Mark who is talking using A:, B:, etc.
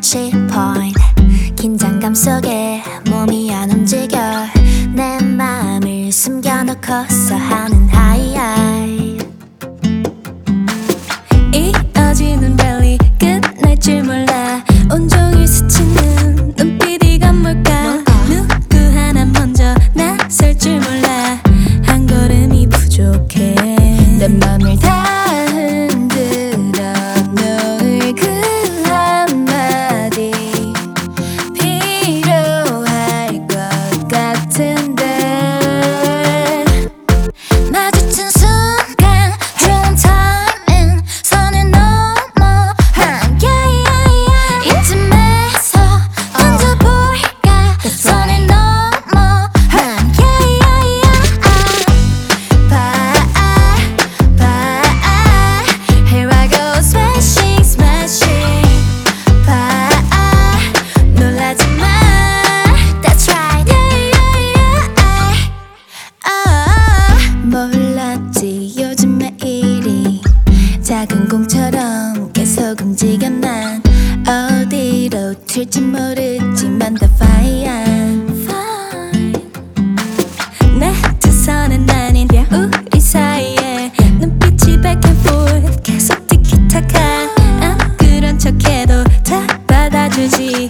A: 마치 point. 긴장감 속에 몸이 안 움직여 내 맘을 숨겨놓고서 하는 하이하이. 이어지는 랠리 끝날 줄 몰라. 온종일 스치는 눈빛이 건물까. 누구 하나 먼저 나설 줄 몰라. 한 걸음이 부족해. 내 맘을 다 흔들어 놓을 그 한마디 필요할 것 같은데. 마주친 순간 좋은 타이밍 선을 넘어 이쯤에서 던져볼까. 선을 넘어 Here I go smashing smashing. 놀라지 마. That's right. 몰랐지 요즘에 일이 작은 공처럼 계속 움직여. 난 어디로 튈지 모르지만 더 fine. 내 두 손은 아닌 우리 사이에 눈빛이 back and forth 계속 티키타카. 안 그런 척해도 다 받아주지.